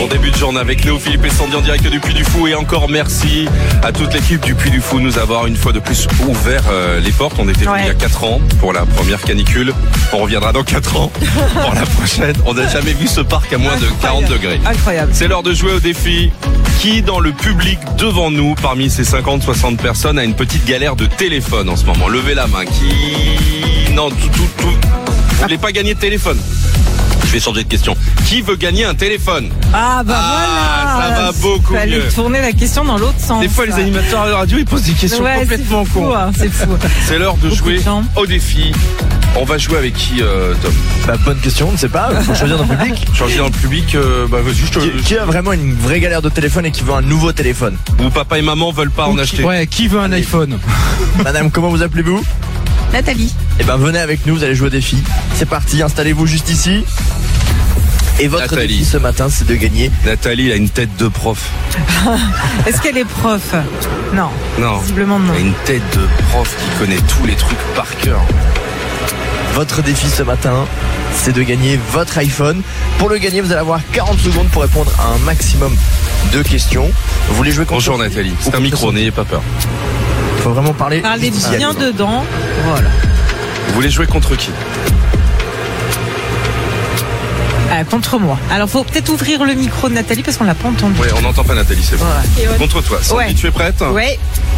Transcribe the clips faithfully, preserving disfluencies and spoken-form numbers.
Bon début de journée avec Léo, Philippe et Sandy en direct du Puy du Fou. Et encore merci à toute l'équipe du Puy du Fou de nous avoir une fois de plus ouvert euh, les portes. On était Ouais. il y a quatre ans pour la première canicule. On reviendra dans quatre ans pour la prochaine. On n'a jamais vu ce parc à moins de quarante degrés. Incroyable. C'est l'heure de jouer au défi. Qui dans le public devant nous, parmi ces cinquante soixante personnes, a une petite galère de téléphone en ce moment? Levez la main. Qui... Non, tout, tout, tout. Vous voulez pas gagner de téléphone? Je vais changer de question. Qui veut gagner un téléphone? Ah bah Ah, voilà. ça va beaucoup Fallait mieux. tourner la question dans l'autre sens. Des fois, les animateurs de radio, ils posent des questions Ouais, complètement c'est fou, cons. hein, c'est fou. C'est l'heure de Beaucoup jouer de gens. au défi. On va jouer avec qui, euh, Tom? Bah, bonne question, on ne sait pas, il faut choisir dans le public. Changer dans le public, euh, bah vas-y, je te... Qui, qui a vraiment une vraie galère de téléphone et qui veut un nouveau téléphone? Où papa et maman veulent pas en acheter. Ouais, qui veut un iPhone? Madame, comment vous appelez-vous? Nathalie. Eh ben venez avec nous, vous allez jouer au défi. C'est parti, installez-vous juste ici. Et votre Nathalie. défi ce matin, c'est de gagner. Nathalie, elle a une tête de prof. Est-ce qu'elle est prof? Non. Non. Visiblement non. Elle a une tête de prof qui connaît tous les trucs par cœur. Votre défi ce matin, c'est de gagner votre iPhone. Pour le gagner, vous allez avoir quarante secondes pour répondre à un maximum de questions. Vous voulez jouer contre Bonjour Nathalie, Ou c'est un contre micro, Sandy? n'ayez pas peur. Faut vraiment parler. Parlez ici, à bien l'écran. dedans. Voilà. Vous voulez jouer contre qui? Ah, contre moi. Alors faut peut-être ouvrir le micro de Nathalie parce qu'on l'a pas entendu. Ouais, on n'entend pas Nathalie, c'est bon. Voilà. Contre toi. Sandy, Ouais. tu es prête? Ouais.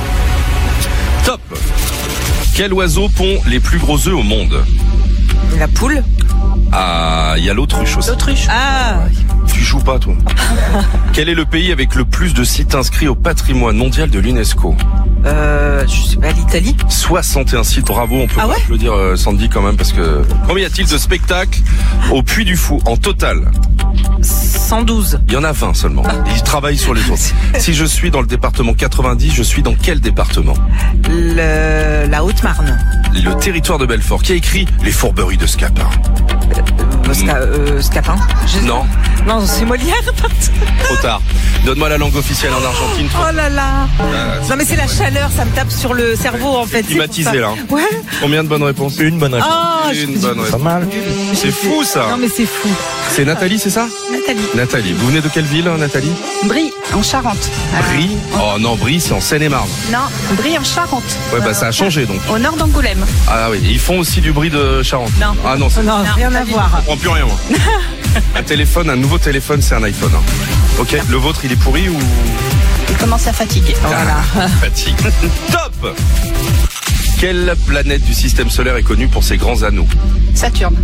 Top. Quel oiseau pond les plus gros œufs au monde? La poule. Ah, il y a l'autruche aussi. L'autruche. Ah. Tu joues pas, toi. Quel est le pays avec le plus de sites inscrits au patrimoine mondial de l'UNESCO? Euh, je sais pas, l'Italie. soixante et un sites, bravo, on peut Ah pas ouais applaudir euh, Sandy quand même parce que... Combien y a-t-il de spectacles au Puy du Fou en total? cent douze. Il y en a vingt seulement. Ils travaillent sur les autres. Si je suis dans le département quatre-vingt-dix, je suis dans quel département? Le... La Haute-Marne. Le territoire de Belfort. Qui a écrit Les Fourberies de Scapin? Euh, Sca- euh, Scapin. Je- Non, Non, c'est Molière. trop tard. Donne-moi la langue officielle en Argentine. Oh là là. Euh, Non mais c'est la chaleur, ça me tape sur le cerveau en fait. c'est climatisé, pour ça. là. Ouais. Combien de bonnes réponses? Une bonne réponse. Oh, Une je- bonne Pas réponse. mal. C'est fou ça. Non mais c'est fou. C'est Nathalie, c'est ça? Nathalie. Nathalie, vous venez de quelle ville, hein, Nathalie? Brie, en Charente. Brie. Oh non, Brie, c'est en Seine-et-Marne. Non, Brie en Charente. Ouais, bah ça a changé donc. Au nord d'Angoulême. Ah oui, et ils font aussi du Brie de Charente. Non. Ah non, c'est... Non, rien à voir. Je comprends plus rien, moi. Un téléphone, un nouveau téléphone, c'est un iPhone. hein. Ok, le vôtre, il est pourri ou... Il commence à fatiguer. Ah, fatigue. Top. Quelle planète du système solaire est connue pour ses grands anneaux? Saturne.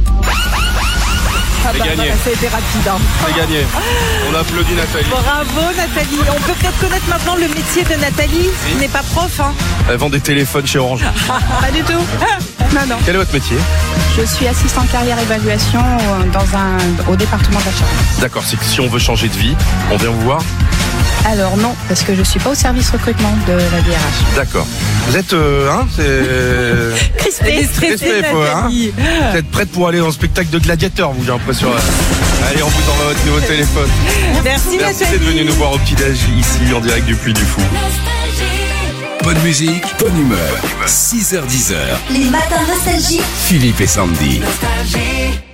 Ah C'est bah, gagné. bah, ça a été rapide. Hein. C'est gagné. On applaudit Nathalie. Bravo Nathalie. On peut peut-être connaître maintenant le métier de Nathalie. Oui. Qui n'est pas prof. Hein. Elle vend des téléphones chez Orange. Pas du tout. Non, non. Quel est votre métier? Je suis assistant carrière évaluation euh, dans un, au département de la Charente. D'accord, c'est que si on veut changer de vie, on vient vous voir. Alors non, parce que je suis pas au service recrutement de la D R H. D'accord. Vous êtes, euh, hein, c'est... Elle est Crispée. stressée Respect, faut, hein. Nathalie. Vous êtes prête pour aller dans le spectacle de gladiateur, vous, j'ai l'impression. Allez, on vous envoie votre nouveau téléphone. Merci, Merci Nathalie. d'être venu nous voir au petit-déj ici, en direct du Puy du Fou. Bonne musique, bonne humeur. six heures dix heures. Les matins nostalgiques. Philippe et Sandy. Nostalgie.